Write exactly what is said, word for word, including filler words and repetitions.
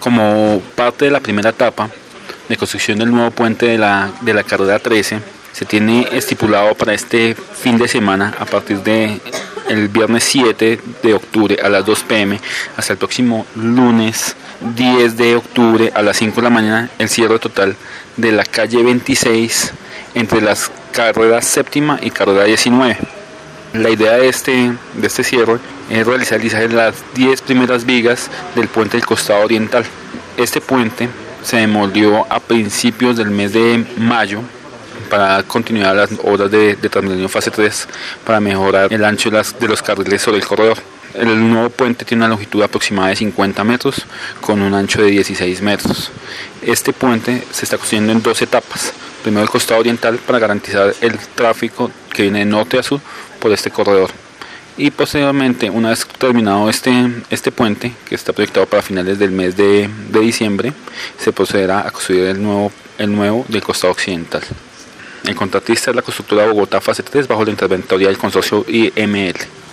Como parte de la primera etapa de construcción del nuevo puente de la, de la carrera trece, se tiene estipulado para este fin de semana, a partir de el viernes siete de octubre a las dos pe eme hasta el próximo lunes diez de octubre a las cinco de la mañana, el cierre total de la calle veintiséis entre las carreras séptima y carrera diecinueve. La idea de este, de este cierre es realizar el lizaje de las diez primeras vigas del puente del costado oriental. Este puente se demolió a principios del mes de mayo para dar continuidad a las obras de, de Transmilenio fase tres para mejorar el ancho de, las, de los carriles sobre el corredor. El nuevo puente tiene una longitud aproximada de cincuenta metros con un ancho de dieciséis metros. Este puente se está construyendo en dos etapas. Primero el costado oriental para garantizar el tráfico que viene de norte a sur por este corredor. Y posteriormente, una vez terminado este, este puente, que está proyectado para finales del mes de, de diciembre, se procederá a construir el nuevo, el nuevo del costado occidental. El contratista es la constructora Bogotá fase tres bajo la interventoría del consorcio I M L.